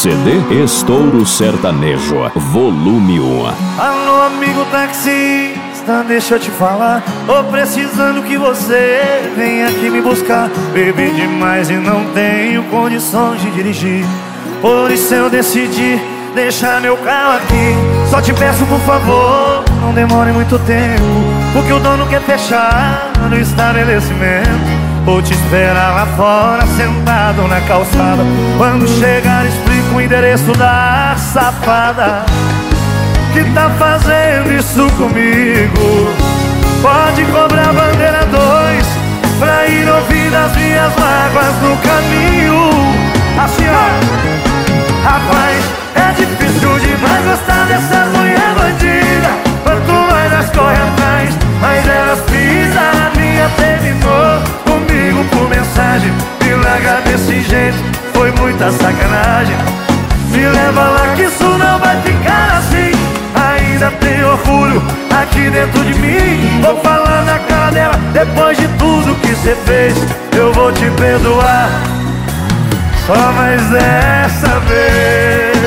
CD Estouro Sertanejo, volume 1. Alô, amigo taxista, deixa eu te falar. Tô precisando que você venha aqui me buscar. Bebi demais e não tenho condições de dirigir. Por isso eu decidi deixar meu carro aqui. Só te peço, por favor, não demore muito tempo, porque o dono quer fechar no estabelecimento. Vou te esperar lá fora, sentado na calçada. Quando chegar, explico o endereço da safada que tá fazendo isso comigo. Pode cobrar bandeira 2 pra ir ouvir das minhas mágoas no caminho. Assim, ó, rapaz, é difícil demais gostar dessas mulher bandida. Quanto mais nós corre atrás, mais elas pisam na minha. Terminou comigo por mensagem, me larga desse jeito, foi muita sacanagem. Me leva lá que isso não vai ficar assim. Ainda tem orgulho aqui dentro de mim. Vou falar na cara dela, depois de tudo que cê fez, eu vou te perdoar, só mais dessa vez.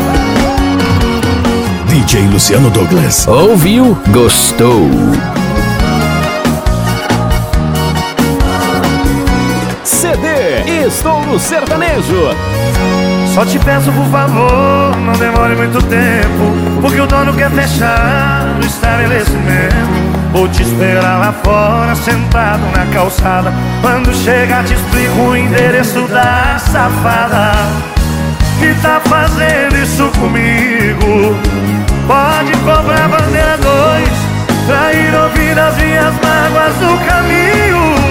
DJ Luciano Douglas. Ouviu? Gostou? CD Estouro Sertanejo. Só te peço, por favor, não demore muito tempo, porque o dono quer fechar o estabelecimento. Vou te esperar lá fora, sentado na calçada. Quando chegar, te explico o endereço da safada que tá fazendo isso comigo. Pode cobrar bandeira 2 pra ir ouvir as minhas mágoas no caminho.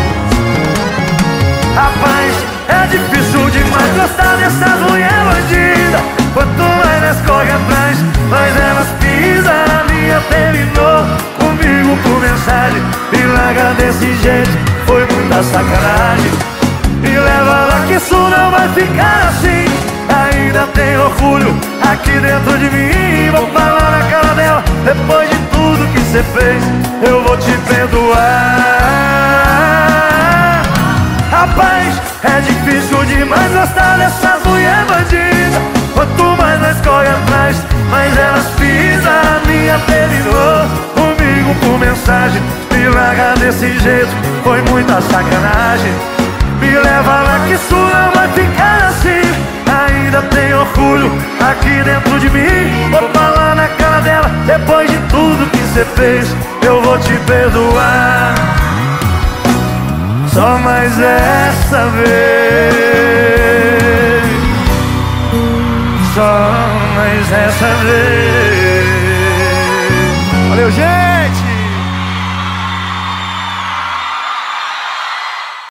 Rapaz, é difícil demais gostar dessas mulher bandida. Quanto mais nós corre atrás, mais elas pisam na minha. Terminou comigo por mensagem, me larga desse jeito, foi muita sacanagem. Me leva lá que isso não vai ficar assim. Ainda tem orgulho aqui dentro de mim. Vou falar na cara dela, depois de tudo que cê fez, eu vou te perdoar. Rapaz, é difícil demais gostar dessas mulher bandida. Quanto mais nós corre atrás, mais elas pisam a minha. Terminou comigo por mensagem, me larga desse jeito, foi muita sacanagem. Me leva lá que isso não vai ficar assim. Ainda tem orgulho aqui dentro de mim. Vou falar na cara dela, depois de tudo que cê fez, eu vou te perdoar, só mais essa vez, só mais essa vez. Valeu, gente!